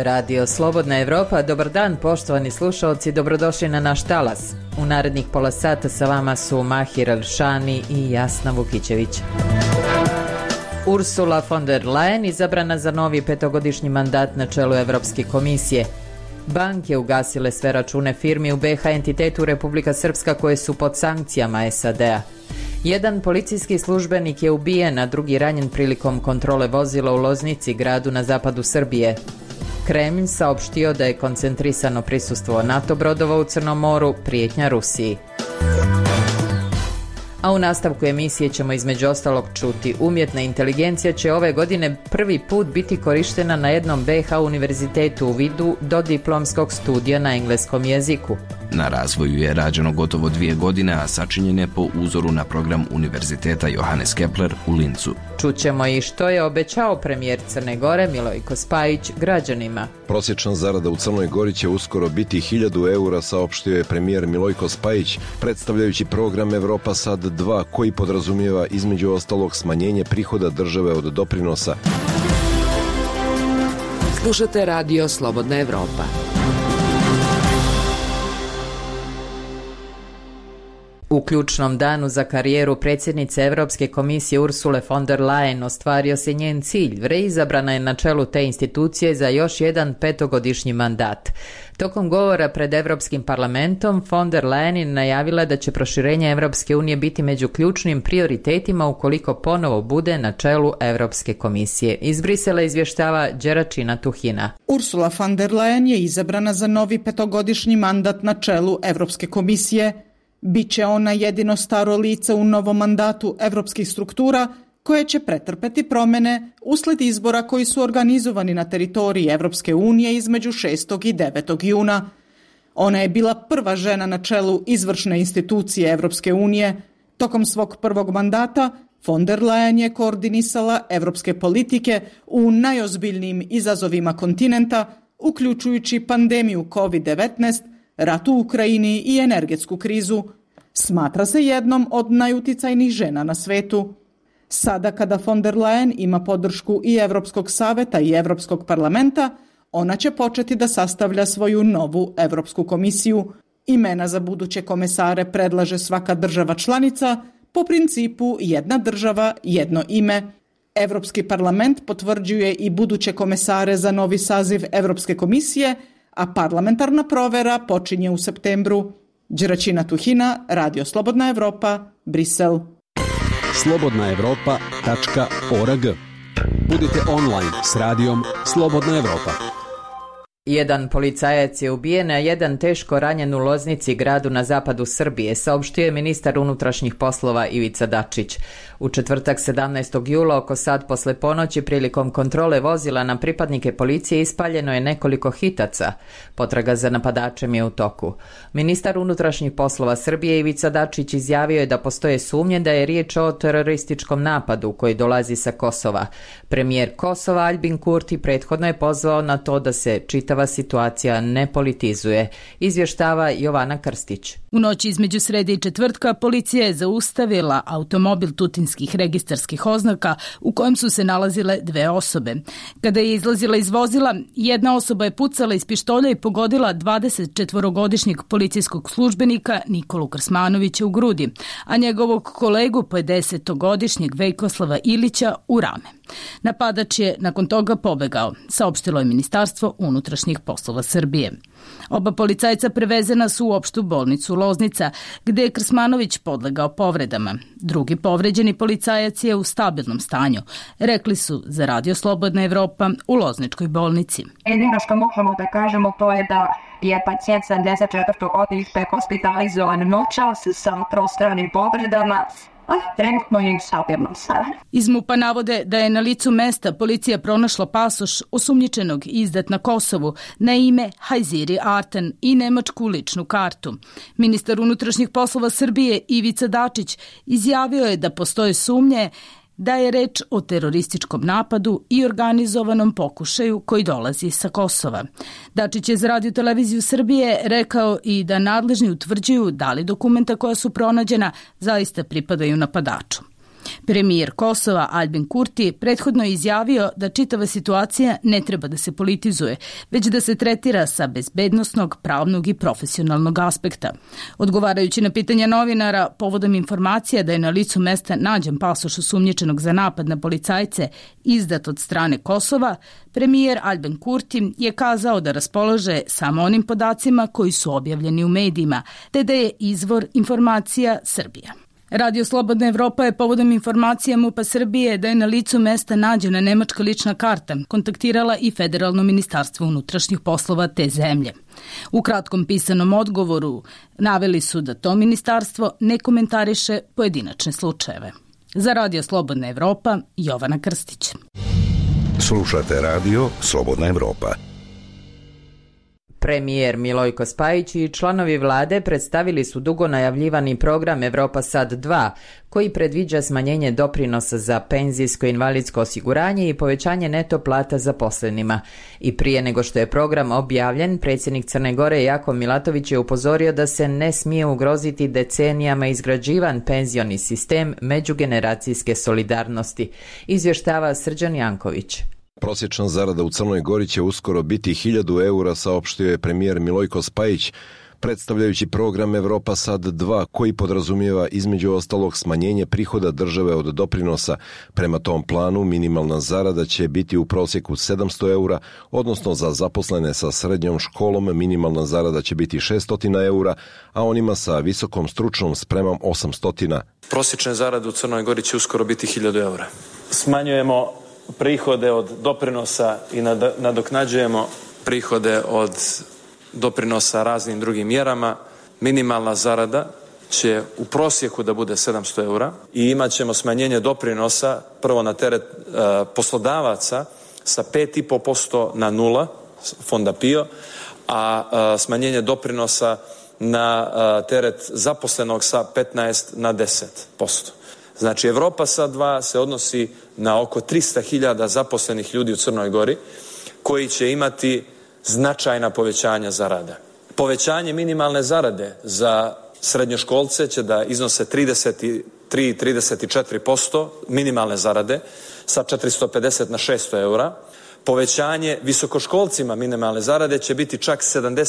Radio Slobodna Evropa. Dobar dan, poštovani slušalci, dobrodošli na naš talas. U narednih pola sata sa vama su Mahir Elšani i Jasna Vukićević. Ursula von der Leyen izabrana za novi 5-godišnji mandat na čelu Evropske komisije. Banke ugasile sve račune firmi u BiH entitetu Republika Srpska koje su pod sankcijama SAD-a. Jedan policijski službenik je ubijen, a drugi ranjen prilikom kontrole vozila u Loznici, gradu na zapadu Srbije. Kremlj saopštio da je koncentrisano prisustvo NATO brodova u Crnom moru, prijetnja Rusiji. A u nastavku emisije ćemo između ostalog čuti: umjetna inteligencija će ove godine prvi put biti korištena na jednom BiH univerzitetu u vidu dodiplomskog studija na engleskom jeziku. Na razvoju je rađeno gotovo 2 godine, a sačinjen je po uzoru na program Univerziteta Johannes Kepler u Lincu. Čućemo i što je obećao premijer Crne Gore Milojko Spajić građanima. Prosječna zarada u Crnoj Gori će uskoro biti 1000 eura, saopštio je premijer Milojko Spajić, predstavljajući program Evropa Sad 2, koji podrazumijeva između ostalog smanjenje prihoda države od doprinosa. Slušate Radio Slobodna Evropa. U ključnom danu za karijeru predsjednice Europske komisije Ursule von der Leyen ostvario se njen cilj. Reizabrana je na čelu te institucije za još jedan 5-godišnji mandat. Tokom govora pred Europskim parlamentom von der Leyen je najavila da će proširenje Europske unije biti među ključnim prioritetima ukoliko ponovo bude na čelu Europske komisije. Iz Brisela izvještava Đeračina Tuhina. Ursula von der Leyen je izabrana za novi 5-godišnji mandat na čelu Europske komisije. Biće ona jedino staro lice u novom mandatu evropskih struktura koje će pretrpeti promjene usled izbora koji su organizovani na teritoriji Evropske unije između 6. i 9. juna. Ona je bila prva žena na čelu izvršne institucije Evropske unije. Tokom svog prvog mandata von der Leyen je koordinisala evropske politike u najozbiljnijim izazovima kontinenta, uključujući pandemiju COVID-19, rat u Ukrajini i energetsku krizu. Smatra se jednom od najuticajnijih žena na svetu. Sada kada von der Leyen ima podršku i Evropskog saveta i Evropskog parlamenta, ona će početi da sastavlja svoju novu Evropsku komisiju. Imena za buduće komesare predlaže svaka država članica po principu jedna država, jedno ime. Evropski parlament potvrđuje i buduće komesare za novi saziv Evropske komisije, a parlamentarna provera počinje u septembru. Đeračina Tuhina, Radio Slobodna Evropa, Brisel. slobodnaevropa.org. Budite online s radijom Slobodna Evropa. Jedan policajac je ubijen, a jedan teško ranjen u Loznici, gradu na zapadu Srbije, saopštio je ministar unutrašnjih poslova Ivica Dačić. U četvrtak 17. jula oko sat posle ponoći prilikom kontrole vozila na pripadnike policije ispaljeno je nekoliko hitaca. Potraga za napadačem je u toku. Ministar unutrašnjih poslova Srbije Ivica Dačić izjavio je da postoje sumnje da je riječ o terorističkom napadu koji dolazi sa Kosova. Premijer Kosova Aljbin Kurti prethodno je pozvao na to da se čitava situacija ne politizuje, izvještava Jovana Krstić. U noći između srede i četvrtka policija je zaustavila automobil tutinskih registarskih oznaka u kojem su se nalazile 2 osobe. Kada je izlazila iz vozila, jedna osoba je pucala iz pištolja i pogodila 24-godišnjeg policijskog službenika Nikolu Krsmanovića u grudi, a njegovog kolegu 50-godišnjeg Vejkoslava Ilića u rame. Napadač je nakon toga pobegao, saopštilo je Ministarstvo unutrašnjih poslova Srbije. Oba policajca prevezena su u opštu bolnicu Loznica, gde je Krsmanović podlegao povredama. Drugi povređeni policajac je u stabilnom stanju, rekli su za Radio Slobodna Evropa u Lozničkoj bolnici. Jedino što možemo da kažemo to je da je pacijent 74. godište hospitalizovan noćas sa prostranim povredama, trenutno je stabilno stanje. Iz MUP-a navode da je na licu mesta policija pronašla pasoš osumnjičenog izdat na Kosovu na ime Hajziri Artan i nemačku ličnu kartu. Ministar unutrašnjih poslova Srbije Ivica Dačić izjavio je da postoje sumnje da je reč o terorističkom napadu i organizovanom pokušaju koji dolazi sa Kosova. Dačić je za Radio televiziju Srbije rekao i da nadležni utvrđuju da li dokumenta koja su pronađena zaista pripadaju napadaču. Premijer Kosova Albin Kurti prethodno je izjavio da čitava situacija ne treba da se politizuje, već da se tretira sa bezbednosnog, pravnog i profesionalnog aspekta. Odgovarajući na pitanja novinara povodom informacija da je na licu mesta nađen pasoš osumnjičenog za napad na policajce izdat od strane Kosova, premijer Albin Kurti je kazao da raspolaže samo onim podacima koji su objavljeni u medijima, te da je izvor informacija Srbija. Radio Slobodna Evropa je povodom informacija MUP-a Srbije da je na licu mesta nađena nemačka lična karta kontaktirala i Federalno ministarstvo unutrašnjih poslova te zemlje. U kratkom pisanom odgovoru naveli su da to ministarstvo ne komentariše pojedinačne slučajeve. Za Radio Slobodna Evropa, Jovana Krstić. Slušate Radio Slobodna Evropa. Premijer Milojko Spajić i članovi vlade predstavili su dugo najavljivani program Evropa Sad 2, koji predviđa smanjenje doprinosa za penzijsko i invalidsko osiguranje i povećanje neto plata zaposlenima. I prije nego što je program objavljen, predsjednik Crne Gore Jakov Milatović je upozorio da se ne smije ugroziti decenijama izgrađivan penzioni sistem međugeneracijske solidarnosti, izvještava Srđan Janković. Prosječna zarada u Crnoj Gori će uskoro biti 1000 eura, saopštio je premijer Milojko Spajić, predstavljajući program Evropa Sad 2, koji podrazumijeva između ostalog smanjenje prihoda države od doprinosa. Prema tom planu minimalna zarada će biti u prosjeku 700 eura, odnosno za zaposlene sa srednjom školom minimalna zarada će biti 600 eura, a onima sa visokom stručnom spremom 800. Prosječne zarade u Crnoj Gori će uskoro biti 1000 eura. Smanjujemo prihode od doprinosa i nadoknađujemo prihode od doprinosa raznim drugim mjerama. Minimalna zarada će u prosjeku da bude 700 eura i imat ćemo smanjenje doprinosa prvo na teret poslodavaca sa 5,5% na 0, fonda PIO, a smanjenje doprinosa na teret zaposlenog sa 15 na 10%. Znači, Evropa Sad 2 se odnosi na oko 300.000 zaposlenih ljudi u Crnoj Gori koji će imati značajna povećanja zarada. Povećanje minimalne zarade za srednjoškolce će da iznose 33-34% minimalne zarade sa 450 na 600 eura. Povećanje visokoškolcima minimalne zarade će biti čak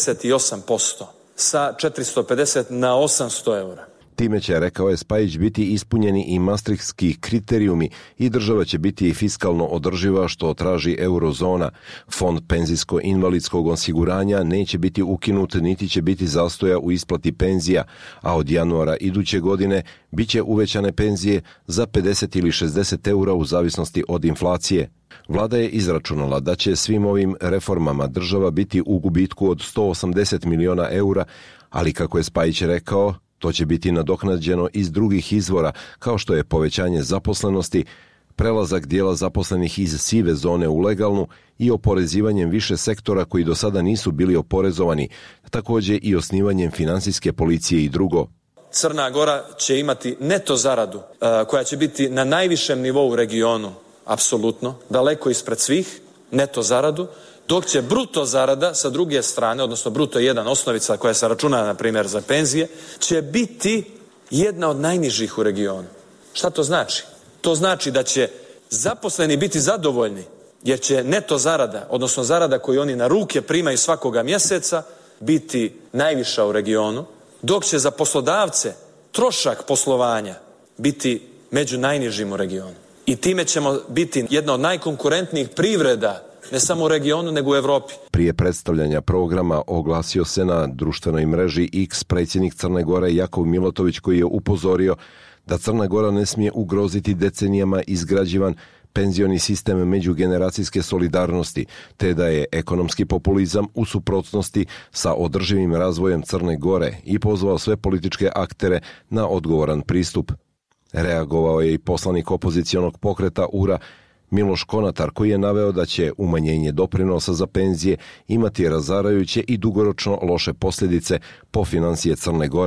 78% sa 450 na 800 eura. Time će, rekao je Spajić, biti ispunjeni i maastrichtski kriterijumi i država će biti fiskalno održiva, što traži eurozona. Fond penzijsko-invalidskog osiguranja neće biti ukinut, niti će biti zastoja u isplati penzija, a od januara iduće godine bit će uvećane penzije za 50 ili 60 eura u zavisnosti od inflacije. Vlada je izračunala da će svim ovim reformama država biti u gubitku od 180 miliona eura, ali kako je Spajić rekao, to će biti nadoknađeno iz drugih izvora, kao što je povećanje zaposlenosti, prelazak dijela zaposlenih iz sive zone u legalnu i oporezivanjem više sektora koji do sada nisu bili oporezovani, također i osnivanjem finansijske policije i drugo. Crna Gora će imati neto zaradu koja će biti na najvišem nivou u regionu, apsolutno, daleko ispred svih, neto zaradu, dok će bruto zarada sa druge strane, odnosno bruto 1 osnovica koja se računa na primjer za penzije, će biti jedna od najnižih u regionu. Šta to znači? To znači da će zaposleni biti zadovoljni jer će neto zarada, odnosno zarada koju oni na ruke primaju svakoga mjeseca, biti najviša u regionu, dok će za poslodavce trošak poslovanja biti među najnižim u regionu. I time ćemo biti jedna od najkonkurentnijih privreda ne samo u regionu, nego u Evropi. Prije predstavljanja programa oglasio se na društvenoj mreži X predsjednik Crne Gore Jakov Milatović, koji je upozorio da Crna Gora ne smije ugroziti decenijama izgrađivan penzioni sistem međugeneracijske solidarnosti, te da je ekonomski populizam u suprotnosti sa održivim razvojem Crne Gore i pozvao sve političke aktere na odgovoran pristup. Reagovao je i poslanik opozicionog pokreta URA Miloš Konatar, koji je naveo da će umanjenje doprinosa za penzije imati razarajuće i dugoročno loše posljedice po financije Crne Gore.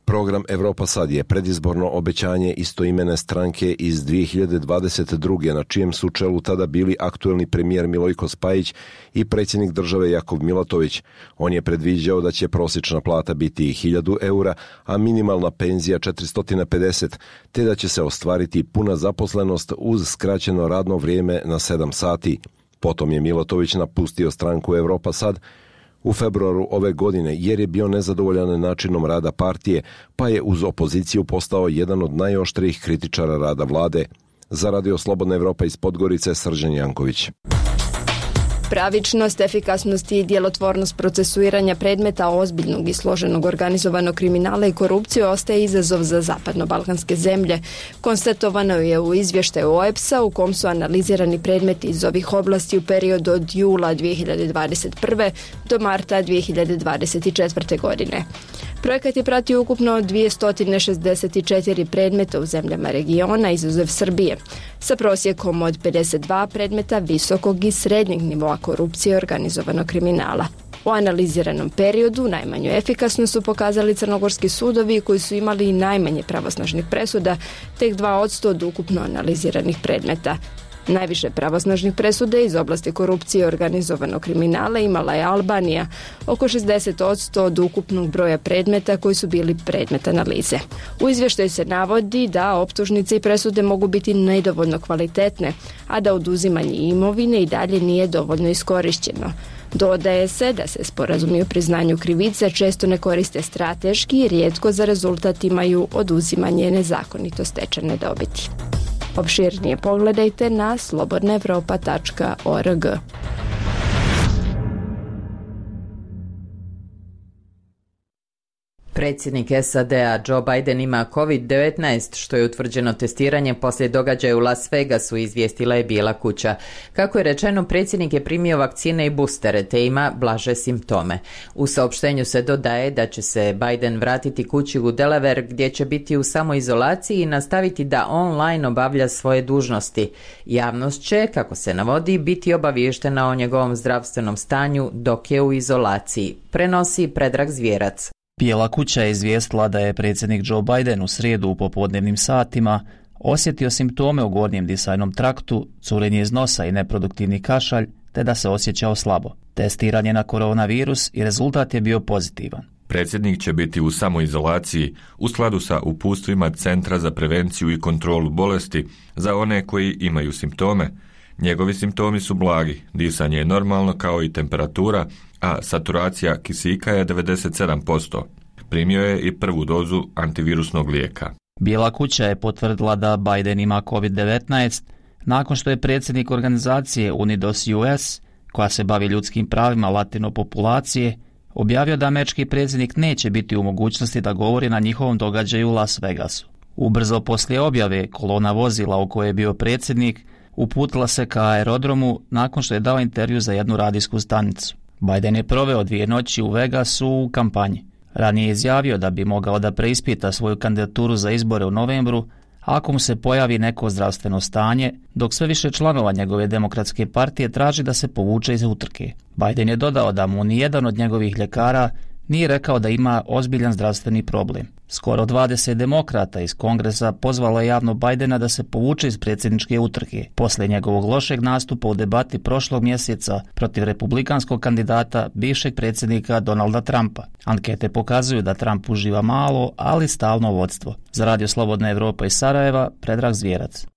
Program Evropa sad je predizborno obećanje istoimene stranke iz 2022. na čijem su čelu tada bili aktuelni premijer Milojko Spajić i predsjednik države Jakov Milatović. On je predviđao da će prosječna plata biti 1000 eura, a minimalna penzija 450, te da će se ostvariti puna zaposlenost uz skraćeno radno vrijeme na 7 sati. Potom je Milatović napustio stranku Evropa sad u februaru ove godine jer je bio nezadovoljan načinom rada partije, pa je uz opoziciju postao jedan od najoštrijih kritičara rada vlade. Za Radio Slobodna Evropa iz Podgorice, Srđan Janković. Pravičnost, efikasnost i djelotvornost procesuiranja predmeta ozbiljnog i složenog organizovanog kriminala i korupcije ostaje izazov za zapadno-balkanske zemlje. Konstatovano je u izvještaju OEBS-a u kom su analizirani predmeti iz ovih oblasti u periodu od jula 2021. do marta 2024. godine. Projekat je pratio ukupno 264 predmeta u zemljama regiona, izuzev Srbije, sa prosjekom od 52 predmeta visokog i srednjeg nivoa korupcije i organizovanog kriminala. U analiziranom periodu najmanju efikasnost su pokazali crnogorski sudovi koji su imali najmanje pravosnažnih presuda, tek 2% od ukupno analiziranih predmeta. Najviše pravosnažnih presuda iz oblasti korupcije i organizovanog kriminala imala je Albanija, oko 60% od ukupnog broja predmeta koji su bili predmet analize. U izvještaju se navodi da optužnice i presude mogu biti nedovoljno kvalitetne, a da oduzimanje imovine i dalje nije dovoljno iskorišćeno. Dodaje se da se sporazumi o priznanju krivice često ne koriste strateški i rijetko za rezultat imaju oduzimanje nezakonito stečene dobiti. Opširnije pogledajte na slobodnaevropa.org. Predsjednik SAD-a Joe Biden ima COVID-19, što je utvrđeno testiranje poslije događaja u Las Vegasu, izvijestila je Bijela kuća. Kako je rečeno, predsjednik je primio vakcine i boostere, te ima blaže simptome. U saopštenju se dodaje da će se Biden vratiti kući u Delaware, gdje će biti u samoizolaciji i nastaviti da online obavlja svoje dužnosti. Javnost će, kako se navodi, biti obaviještena o njegovom zdravstvenom stanju dok je u izolaciji. Prenosi Predrag Zvjerac. Bijela kuća je izvijestila da je predsjednik Joe Biden u srijedu u popodnevnim satima osjetio simptome u gornjem disajnom traktu, curenje iz nosa i neproduktivni kašalj, te da se osjećao slabo. Testiran je na koronavirus i rezultat je bio pozitivan. Predsjednik će biti u samoizolaciji u skladu sa uputstvima Centra za prevenciju i kontrolu bolesti za one koji imaju simptome. Njegovi simptomi su blagi, disanje je normalno kao i temperatura, a saturacija kisika je 97%. Primio je i prvu dozu antivirusnog lijeka. Bijela kuća je potvrdila da Biden ima COVID-19 nakon što je predsjednik organizacije Unidos US, koja se bavi ljudskim pravima latino populacije, objavio da američki predsjednik neće biti u mogućnosti da govori na njihovom događaju u Las Vegasu. Ubrzo poslije objave, kolona vozila u kojoj je bio predsjednik uputila se ka aerodromu nakon što je dao intervju za jednu radijsku stanicu. Biden je proveo 2 noći u Vegasu u kampanji. Ranije je izjavio da bi mogao da preispita svoju kandidaturu za izbore u novembru ako mu se pojavi neko zdravstveno stanje, dok sve više članova njegove demokratske partije traži da se povuče iz utrke. Biden je dodao da mu nijedan od njegovih ljekara nije rekao da ima ozbiljan zdravstveni problem. Skoro 20 demokrata iz Kongresa pozvalo je javno Bidena da se povuče iz predsjedničke utrke poslije njegovog lošeg nastupa u debati prošlog mjeseca protiv republikanskog kandidata bivšeg predsjednika Donalda Trumpa. Ankete pokazuju da Trump uživa malo, ali stalno vodstvo. Za Radio Slobodna Evropa iz Sarajeva, Predrag Zvjerac.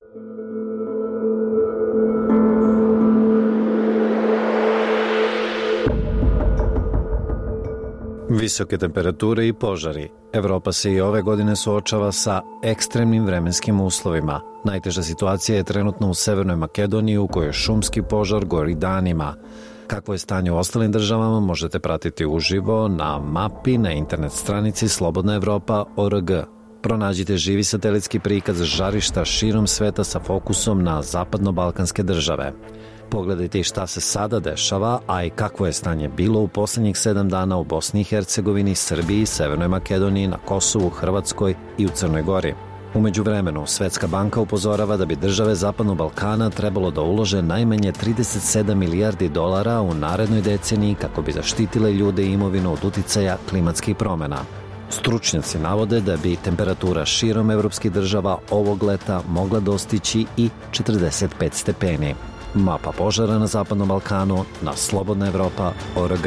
Visoke temperature i požari. Evropa se i ove godine suočava sa ekstremnim vremenskim uslovima. Najteža situacija je trenutno u Severnoj Makedoniji u kojoj šumski požar gori danima. Kakvo je stanje u ostalim državama možete pratiti uživo na mapi na internet stranici slobodnaevropa.org. Pronađite živi satelitski prikaz žarišta širom sveta sa fokusom na zapadno-balkanske države. Pogledajte šta se sada dešava, a i kakvo je stanje bilo u posljednjih 7 dana u Bosni i Hercegovini, Srbiji, Severnoj Makedoniji, na Kosovu, Hrvatskoj i u Crnoj Gori. U međuvremenu, Svetska banka upozorava da bi države Zapadnog Balkana trebalo da ulože najmanje 37 milijardi dolara u narednoj deceniji kako bi zaštitile ljude i imovinu od uticaja klimatskih promjena. Stručnjaci navode da bi temperatura širom evropskih država ovog leta mogla dostići i 45 stepeni. Mapa požara na Zapadnom Balkanu na slobodnaevropa.org.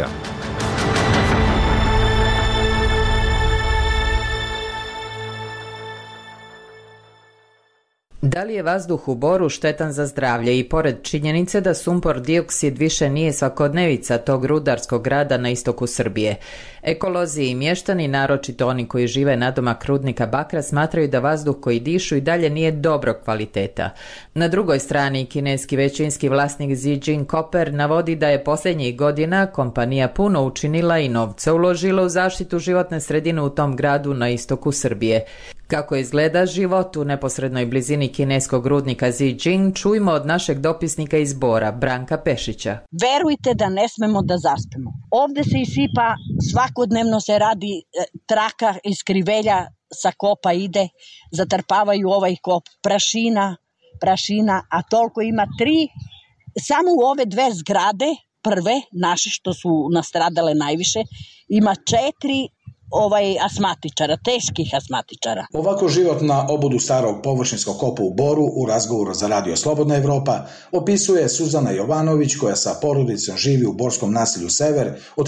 Da li je vazduh u Boru štetan za zdravlje i pored činjenice da sumpor dioksid više nije svakodnevica tog rudarskog grada na istoku Srbije? Ekolozi i mještani, naročito oni koji žive nadomak rudnika bakra, smatraju da vazduh koji dišu i dalje nije dobrog kvaliteta. Na drugoj strani, kineski većinski vlasnik Xi Jinping navodi da je posljednjih godina kompanija puno učinila i novce uložila u zaštitu životne sredine u tom gradu na istoku Srbije. Kako izgleda život u neposrednoj blizini kineskog rudnika Zijin, čujmo od našeg dopisnika iz Bora, Branka Pešića. Verujte da ne smemo da zaspemo. Ovde se isipa, svakodnevno se radi traka iz krivelja, sa kopa ide, zatrpavaju ovaj kop, prašina, a toliko ima 3, samo u ove 2 zgrade, prve, naše što su nastradale najviše, ima 4 asmatičara, teških asmatičara. Ovako život na obodu starog površinskog kopa u Boru u razgovoru za Radio Slobodna Evropa opisuje Suzana Jovanović, koja sa porodicom živi u borskom naselju Sever od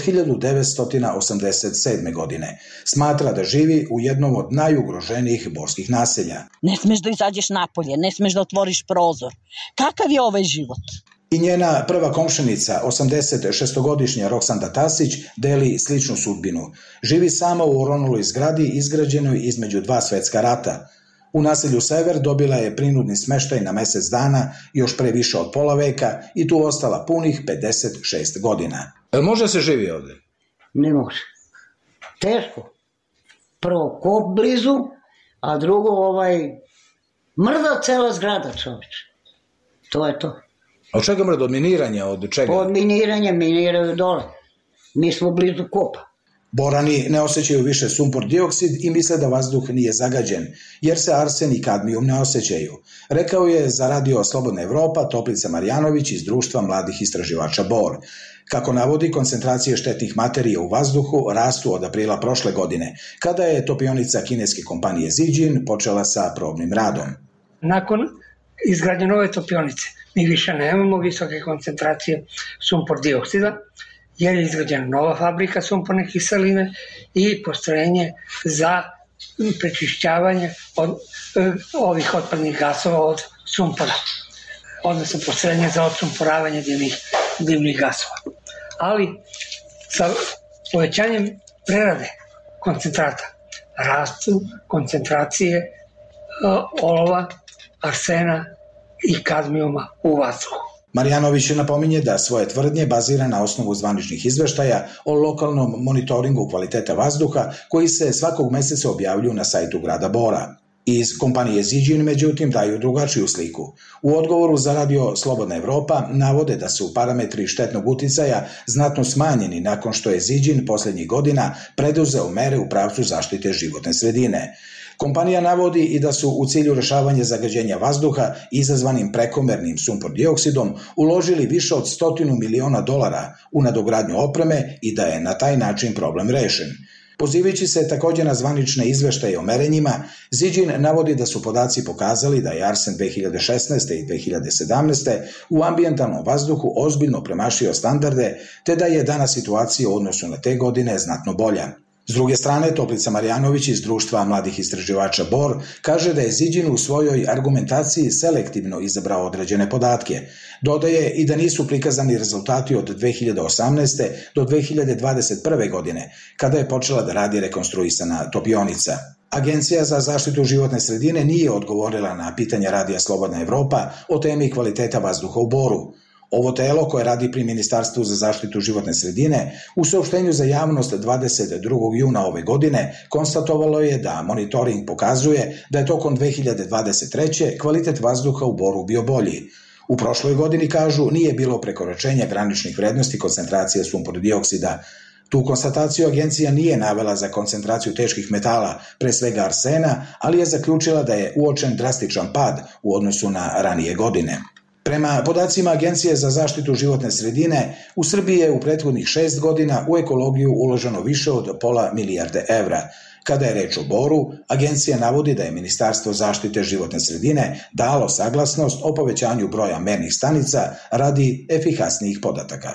1987. godine. Smatra da živi u jednom od najugroženijih borskih naselja. Ne smeš da izađeš napolje, ne smeš da otvoriš prozor. Kakav je ovaj život? I njena prva komšenica, 86-godišnja Roksanda Tasić, deli sličnu sudbinu. Živi sama u oronuloj zgradi izgrađenoj između 2 svetska rata. U naselju Sever dobila je prinudni smeštaj na mesec dana, još pre više od pola veka, i tu ostala punih 56 godina. Može se živi ovde? Ne može. Teško. Prvo kop blizu, a drugo mrda cela zgrada, čoveče. To je to. Od čega mrda? Od miniranja? Od čega? Od miniranja, miniraju dole. Mi smo blizu kopa. Borani ne osjećaju više sumpor dioksid i misle da vazduh nije zagađen, jer se arsen i kadmijum ne osjećaju. Rekao je za Radio Slobodna Evropa Toplica Marjanović iz Društva mladih istraživača Bor. Kako navodi, koncentracije štetnih materija u vazduhu rastu od aprila prošle godine, kada je topionica kineske kompanije Zijin počela sa probnim radom. Nakon izgradnje nove topionice mi više nemamo visoke koncentracije sumpor dioksida, jer je izgrađena nova fabrika sumporne kiseline i postrojenje za prečišćavanje ovih otpadnih gasova od sumpora, odnosno postrojenje za odsumporavanje dimnih gasova. Ali sa povećanjem prerade koncentrata rastu koncentracije olova, arsena i kadmijuma u vazduhu. Marjanović napominje da svoje tvrdnje bazira na osnovu zvaničnih izveštaja o lokalnom monitoringu kvaliteta vazduha koji se svakog meseca objavljuju na sajtu grada Bora. Iz kompanije Zijin, međutim, daju drugačiju sliku. U odgovoru za Radio Slobodna Evropa navode da su parametri štetnog uticaja znatno smanjeni nakon što je Zijin posljednjih godina preduzeo mere u pravcu zaštite životne sredine. Kompanija navodi i da su u cilju rešavanja zagađenja vazduha izazvanim prekomernim sumpor dioksidom uložili više od $100 miliona u nadogradnju opreme i da je na taj način problem rešen. Pozivajući se također na zvanične izveštaje o merenjima, Zijin navodi da su podaci pokazali da je arsen 2016. i 2017. u ambijentalnom vazduhu ozbiljno premašio standarde, te da je danas situacija u odnosu na te godine znatno bolja. S druge strane, Toplica Marjanović iz Društva mladih istraživača Bor kaže da je Zijin u svojoj argumentaciji selektivno izabrao određene podatke. Dodaje i da nisu prikazani rezultati od 2018. do 2021. godine, kada je počela da radi rekonstruisana topionica. Agencija za zaštitu životne sredine nije odgovorila na pitanja Radija Slobodna Evropa o temi kvaliteta vazduha u Boru. Ovo telo, koje radi pri Ministarstvu za zaštitu životne sredine, u saopštenju za javnost 22. juna ove godine konstatovalo je da monitoring pokazuje da je tokom 2023. kvalitet vazduha u Boru bio bolji. U prošloj godini, kažu, nije bilo prekoračenja graničnih vrednosti koncentracije sumpor dioksida. Tu konstataciju agencija nije navela za koncentraciju teških metala, pre svega arsena, ali je zaključila da je uočen drastičan pad u odnosu na ranije godine. Prema podacima Agencije za zaštitu životne sredine, u Srbiji je u prethodnih 6 godina u ekologiju uloženo više od $500 miliona. Kada je reč o boru, agencija navodi da je Ministarstvo zaštite životne sredine dalo saglasnost o povećanju broja mernih stanica radi efikasnijih podataka.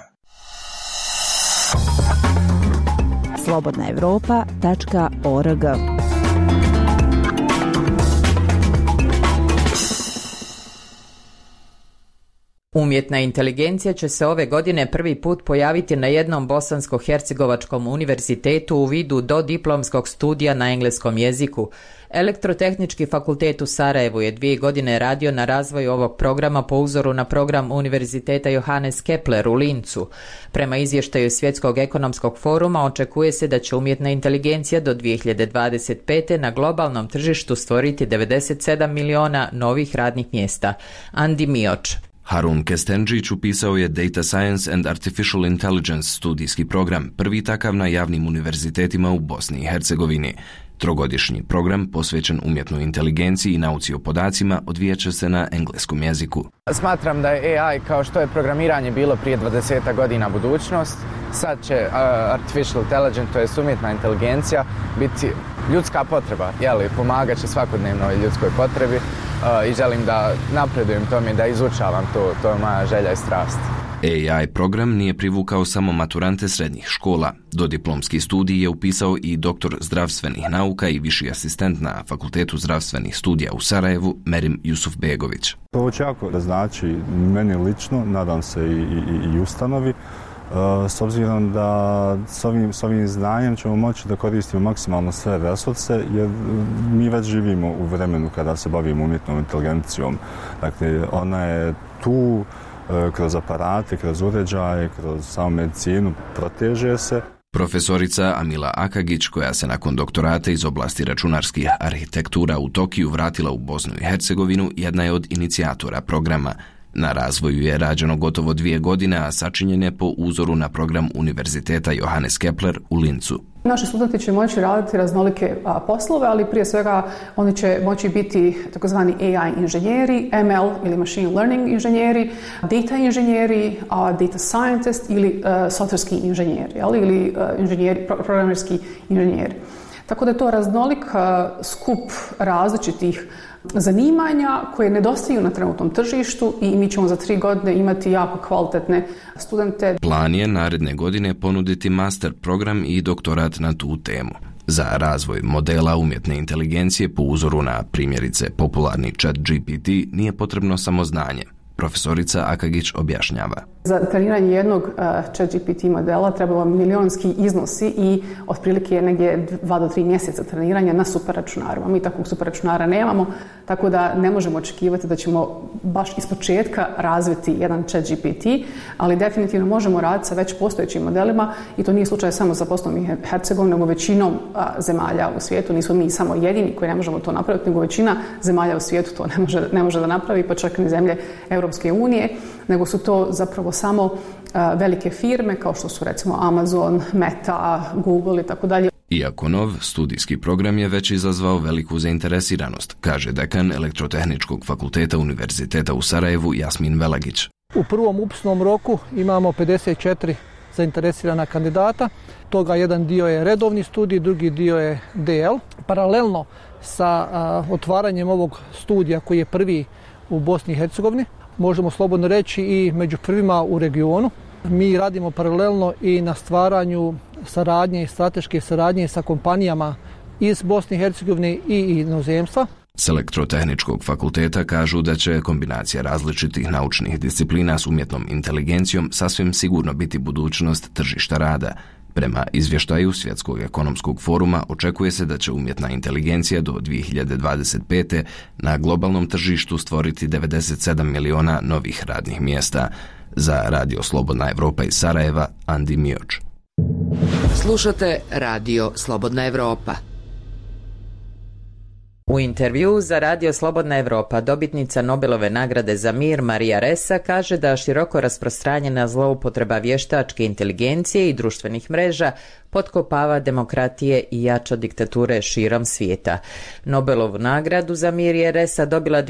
slobodnaevropa.org. Umjetna inteligencija će se ove godine prvi put pojaviti na jednom bosansko-hercegovačkom univerzitetu u vidu dodiplomskog studija na engleskom jeziku. Elektrotehnički fakultet u Sarajevu je 2 godine radio na razvoju ovog programa po uzoru na program Univerziteta Johannes Kepler u Lincu. Prema izvještaju Svjetskog ekonomskog foruma očekuje se da će umjetna inteligencija do 2025. na globalnom tržištu stvoriti 97 miliona novih radnih mjesta. Andi Mioč. Harun Kestenđić upisao je Data Science and Artificial Intelligence studijski program, prvi takav na javnim univerzitetima u Bosni i Hercegovini. Trogodišnji program posvećen umjetnoj inteligenciji i nauci o podacima odvijat će se na engleskom jeziku. Smatram da je AI, kao što je programiranje bilo prije 20 godina, budućnost. Sad će artificial intelligence, to je umjetna inteligencija, biti ljudska potreba, pomagat će svakodnevnoj ljudskoj potrebi i želim da napredujem tome, da izučavam to je moja želja i strast. AI program nije privukao samo maturante srednjih škola. Dodiplomski studij je upisao i doktor zdravstvenih nauka i viši asistent na Fakultetu zdravstvenih studija u Sarajevu, Merim Jusufbegović. To će jako da znači meni lično, nadam se i ustanovi, s obzirom da s ovim znanjem ćemo moći da koristimo maksimalno sve resurse, jer mi već živimo u vremenu kada se bavimo umjetnom inteligencijom. Dakle, ona je tu kroz aparate, kroz uređaje, kroz samu medicinu, proteže se. Profesorica Amila Akagić, koja se nakon doktorata iz oblasti računarskih arhitektura u Tokiju vratila u Bosnu i Hercegovinu, jedna je od inicijatora programa. Na razvoju je rađeno gotovo 2 godine, a sačinjen je po uzoru na program Univerziteta Johannes Kepler u Lincu. Naši studenti će moći raditi raznolike poslove, ali prije svega oni će moći biti takozvani AI inženjeri, ML ili machine learning inženjeri, data inženjeri, data scientist ili softverski inženjeri, ili inženjeri, programerski inženjeri. Tako da je to raznolik skup različitih zanimanja koje nedostaju na trenutnom tržištu i mi ćemo za 3 godine imati jako kvalitetne studente. Plan je naredne godine ponuditi master program i doktorat na tu temu. Za razvoj modela umjetne inteligencije po uzoru na primjerice popularni ChatGPT nije potrebno samo znanje. Profesorica Akagić objašnjava. Za treniranje jednog ChatGPT modela trebalo milionski iznosi i otprilike je negdje 2 do 3 mjeseca treniranja na superračunarima. Mi takvog superračunara nemamo, tako da ne možemo očekivati da ćemo baš ispočetka razviti jedan ChatGPT, ali definitivno možemo raditi sa već postojećim modelima i to nije slučaj samo za Bosnom i Hercegovinom, nego većinom zemalja u svijetu. Nismo mi samo jedini koji ne možemo to napraviti, nego većina zemalja u svijetu to ne može da napravi, pa čak ni zemlje Europske unije, nego su to zapravo samo velike firme kao što su recimo Amazon, Meta, Google i tako dalje. Iako nov, studijski program je već izazvao veliku zainteresiranost, kaže dekan Elektrotehničkog fakulteta Univerziteta u Sarajevu Jasmin Velagić. U prvom upisnom roku imamo 54 zainteresirana kandidata. Toga jedan dio je redovni studij, drugi dio je DL. Paralelno sa otvaranjem ovog studija koji je prvi u Bosni i Hercegovini, možemo slobodno reći i među prvima u regionu. Mi radimo paralelno i na stvaranju saradnje i strateške saradnje sa kompanijama iz Bosne i Hercegovine i inozemstva. S Elektrotehničkog fakulteta kažu da će kombinacija različitih naučnih disciplina s umjetnom inteligencijom sasvim sigurno biti budućnost tržišta rada. Prema izvještaju Svjetskog ekonomskog foruma očekuje se da će umjetna inteligencija do 2025. na globalnom tržištu stvoriti 97 miliona novih radnih mjesta. Za Radio Slobodna Evropa iz Sarajeva, Andi Mioč. Slušate Radio Slobodna Evropa. U intervjuu za Radio Slobodna Evropa dobitnica Nobelove nagrade za mir Marija Ressa kaže da široko rasprostranjena zloupotreba vještačke inteligencije i društvenih mreža potkopava demokratije i jača diktature širom svijeta. Nobelovu nagradu za mir je Ressa dobila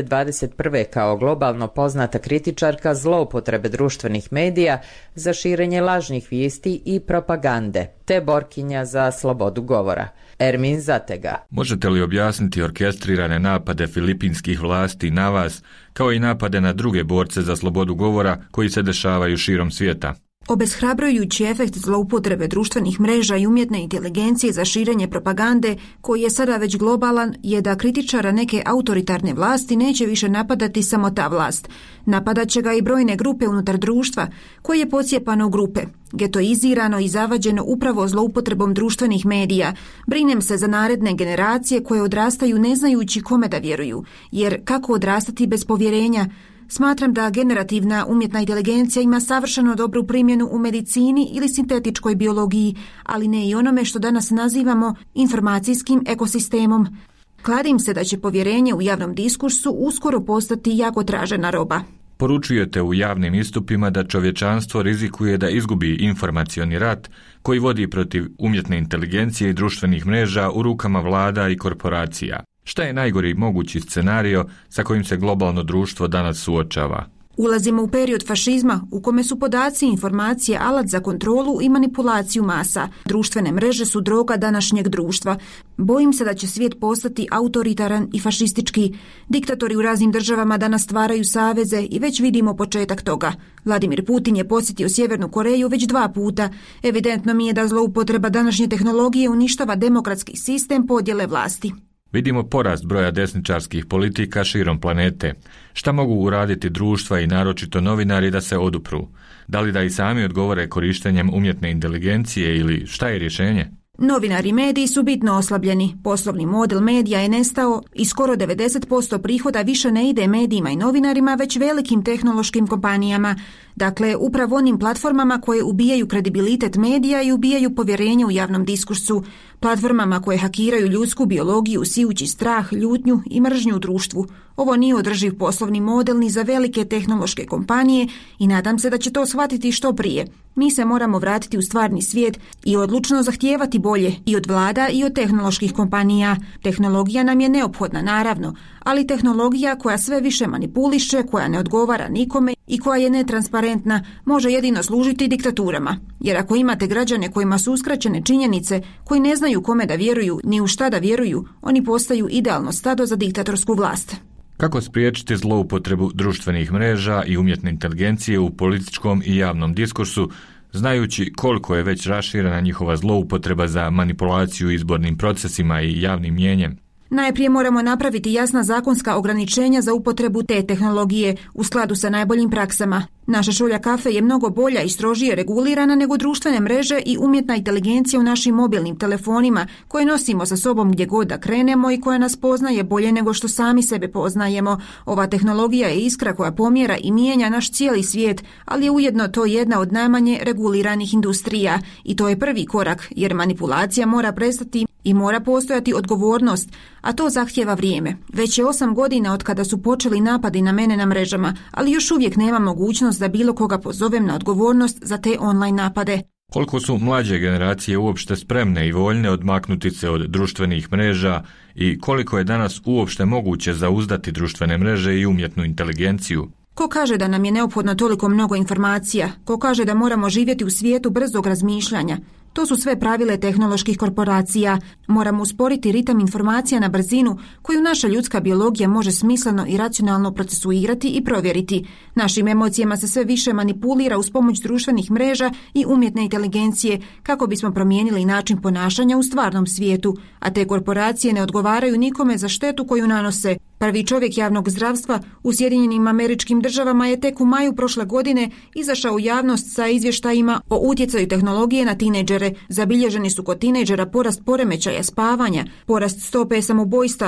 2021. kao globalno poznata kritičarka zloupotrebe društvenih medija za širenje lažnih vijesti i propagande, te borkinja za slobodu govora. Ermin Zatega. Možete li objasniti orkestrirane napade filipinskih vlasti na vas, kao i napade na druge borce za slobodu govora koji se dešavaju širom svijeta? Obeshrabrujući efekt zloupotrebe društvenih mreža i umjetne inteligencije za širenje propagande, koji je sada već globalan, je da kritičara neke autoritarne vlasti neće više napadati samo ta vlast. Napadat će ga i brojne grupe unutar društva, koje je pocijepano u grupe, getoizirano i zavađeno upravo zloupotrebom društvenih medija. Brinem se za naredne generacije koje odrastaju ne znajući kome da vjeruju, jer kako odrastati bez povjerenja? Smatram da generativna umjetna inteligencija ima savršeno dobru primjenu u medicini ili sintetičkoj biologiji, ali ne i onome što danas nazivamo informacijskim ekosistemom. Kladim se da će povjerenje u javnom diskursu uskoro postati jako tražena roba. Poručujete u javnim istupima da čovječanstvo rizikuje da izgubi informacioni rat koji vodi protiv umjetne inteligencije i društvenih mreža u rukama vlada i korporacija. Šta je najgori mogući scenario sa kojim se globalno društvo danas suočava? Ulazimo u period fašizma u kome su podaci i informacije alat za kontrolu i manipulaciju masa. Društvene mreže su droga današnjeg društva. Bojim se da će svijet postati autoritaran i fašistički. Diktatori u raznim državama danas stvaraju saveze i već vidimo početak toga. Vladimir Putin je posjetio Sjevernu Koreju već 2 puta. Evidentno mi je da zloupotreba današnje tehnologije uništava demokratski sistem podjele vlasti. Vidimo porast broja desničarskih politika širom planete. Šta mogu uraditi društva i naročito novinari da se odupru? Da li da i sami odgovore korištenjem umjetne inteligencije ili šta je rješenje? Novinari i mediji su bitno oslabljeni. Poslovni model medija je nestao i skoro 90% prihoda više ne ide medijima i novinarima, već velikim tehnološkim kompanijama. Dakle, upravo onim platformama koje ubijaju kredibilitet medija i ubijaju povjerenje u javnom diskursu. Platformama koje hakiraju ljudsku biologiju, sijući strah, ljutnju i mržnju u društvu. Ovo nije održiv poslovni model ni za velike tehnološke kompanije i nadam se da će to shvatiti što prije. Mi se moramo vratiti u stvarni svijet i odlučno zahtijevati bolje i od vlada i od tehnoloških kompanija. Tehnologija nam je neophodna, naravno, ali tehnologija koja sve više manipuliše, koja ne odgovara nikome i koja je netransparentna, može jedino služiti diktaturama. Jer ako imate građane kojima su uskraćene činjenice, koji ne znaju kome da vjeruju ni u šta da vjeruju, oni postaju idealno stado za diktatorsku vlast. Kako spriječiti zloupotrebu društvenih mreža i umjetne inteligencije u političkom i javnom diskursu, znajući koliko je već raširena njihova zloupotreba za manipulaciju izbornim procesima i javnim mnijenjem? Najprije moramo napraviti jasna zakonska ograničenja za upotrebu te tehnologije u skladu sa najboljim praksama. Naša šolja kafe je mnogo bolja i strožije regulirana nego društvene mreže i umjetna inteligencija u našim mobilnim telefonima koje nosimo sa sobom gdje god da krenemo i koja nas poznaje bolje nego što sami sebe poznajemo. Ova tehnologija je iskra koja pomjera i mijenja naš cijeli svijet, ali je ujedno to jedna od najmanje reguliranih industrija. I to je prvi korak, jer manipulacija mora prestati i mora postojati odgovornost, a to zahtijeva vrijeme. Već je 8 godina od kada su počeli napadi na mene na mrežama, ali još uvijek nema mogućnost da bilo koga pozovem na odgovornost za te online napade. Koliko su mlađe generacije uopšte spremne i voljne odmaknuti se od društvenih mreža i koliko je danas uopšte moguće zauzdati društvene mreže i umjetnu inteligenciju? Ko kaže da nam je neophodno toliko mnogo informacija? Ko kaže da moramo živjeti u svijetu brzog razmišljanja? To su sve pravile tehnoloških korporacija. Moramo usporiti ritam informacija na brzinu koju naša ljudska biologija može smisleno i racionalno procesuirati i provjeriti. Našim emocijama se sve više manipulira uz pomoć društvenih mreža i umjetne inteligencije kako bismo promijenili način ponašanja u stvarnom svijetu, a te korporacije ne odgovaraju nikome za štetu koju nanose. Prvi čovjek javnog zdravstva u Sjedinjenim Američkim Državama je tek u maju prošle godine izašao u javnost sa izvještajima o utjecaju tehnologije na tinejdžere. Zabilježeni su kod tinejdžera porast poremećaja spavanja, porast stope samoubojstava,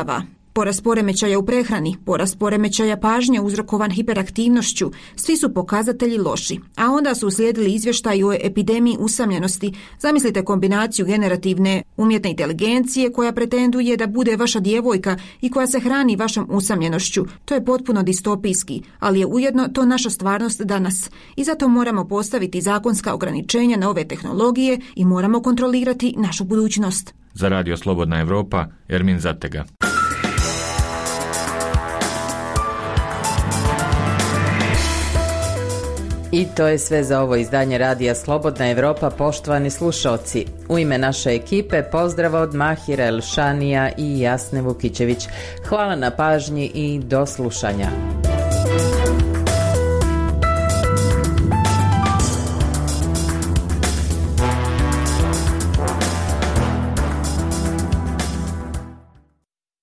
Porast poremećaja u prehrani, porast poremećaja pažnje uzrokovan hiperaktivnošću, svi su pokazatelji loši. A onda su uslijedili izvještaji o epidemiji usamljenosti. Zamislite kombinaciju generativne umjetne inteligencije koja pretenduje da bude vaša djevojka i koja se hrani vašom usamljenošću. To je potpuno distopijski, ali je ujedno to naša stvarnost danas. I zato moramo postaviti zakonska ograničenja na ove tehnologije i moramo kontrolirati našu budućnost. Za Radio Slobodna Evropa, Ermin Zatega. I to je sve za ovo izdanje Radija Slobodna Evropa, poštovani slušalci. U ime naše ekipe pozdrav od Mahira Elšanija i Jasne Vukićević. Hvala na pažnji i do slušanja.